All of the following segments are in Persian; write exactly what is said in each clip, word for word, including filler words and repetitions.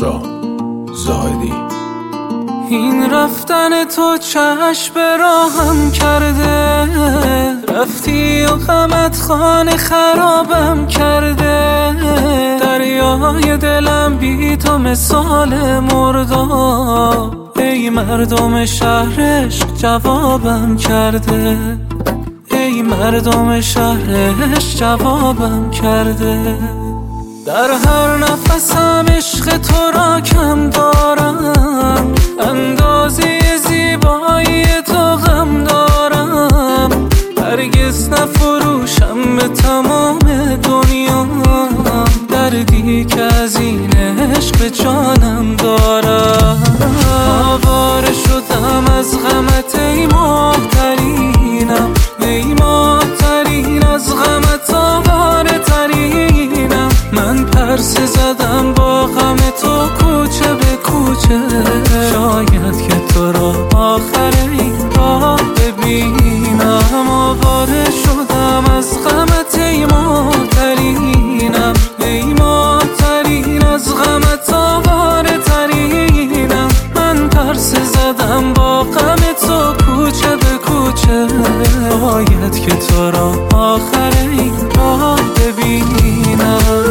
مهرزاد زاهدی. این رفتن تو چشم راهم کرده، رفتی و غمت خانه خرابم کرده. دریای دلم بی تو مثال مرداب، ای مردم شهرش جوابم کرده. ای مردم شهرش جوابم کرده. در هر نفسم عشق تو را کم دارم، اندازه زیبایی تو غم دارم. هرگز نفروشم به تمام دنیا، دردی که از این عشق جانم دارم. آواره شدم از غمت ای ماه‌ترینم، ای ماه‌ترین از غمت آواره ترینم. من پرسه زدم با غم تو کوچه به کوچه، شاید که تو را آخر این راه ببینم. آواره شدم از غمت ای ماه‌ترینم، ای ماه‌ترین از غمت آواره ترینم. من پرسه زدم با غم تو کوچه به کوچه، شاید که تو را آخر این راه ببینم.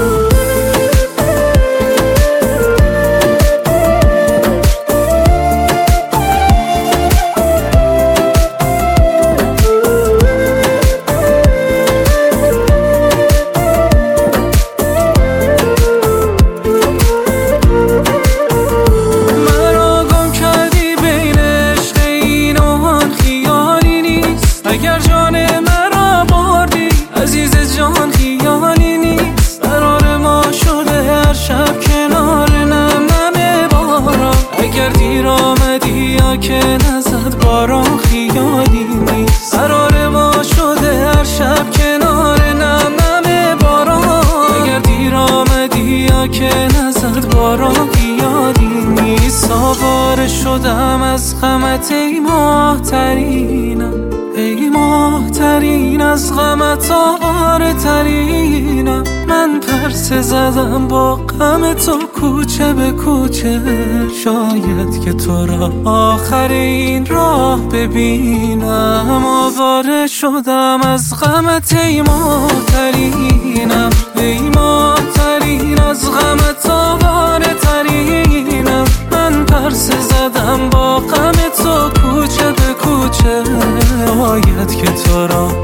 اگر جان مرا بردی عزیز جان خیالی نیست. قرار ما شده هر شب کنار نم نم باران. اگر دیر آمدی یا که نزد باران خیالی نیست. قرار ما شده هر شب کنار نم نم باران. اگر دیر آمدی یا که نزد باران خیالی نیست. آواره شدم از غمت ای ماه‌ترینم، ای ماه‌ترین از غمت آواره ترینم. من پرسه زدم با غم تو کوچه به کوچه، شاید که تو را آخر این راه ببینم. آواره شدم از غمت ای ماه‌ترینم، ای ماه‌ترین از غمت آواره ترینم. من پرسه زدم با غم تو کوچه به کوچه، شاید که تو را